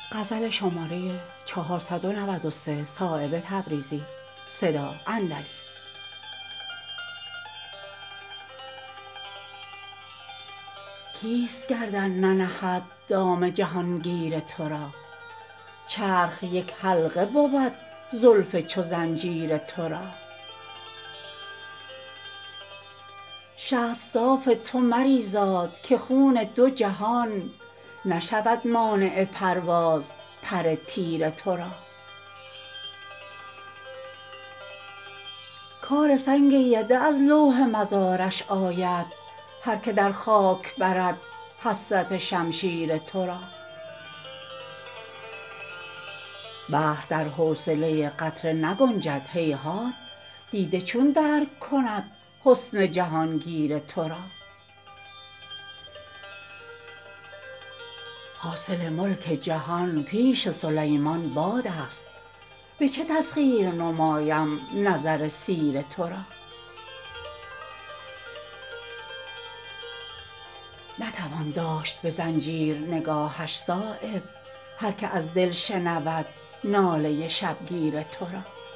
کیست گردن ننهد دام جهانگیر ترا چرخ یک حلقه بود زلف چو زنجیر ترا شست صاف تو مریزاد که خون دو جهان نشود مانع پرواز پر تیر ترا کار سنگ یده از لوح مزارش آید هر که در خاک برد حسرت شمشیر ترا بحر در حوصله قطره نگنجد هیهات دیده چون درک کند حسن جهانگیر ترا حاصل ملک جهان پیش سلیمان بادست به چه تسخیر نمایم نظر سیر ترا نتوان داشت به زنجیر نگاهش صایب هر که از دل شنود ناله شبگیر ترا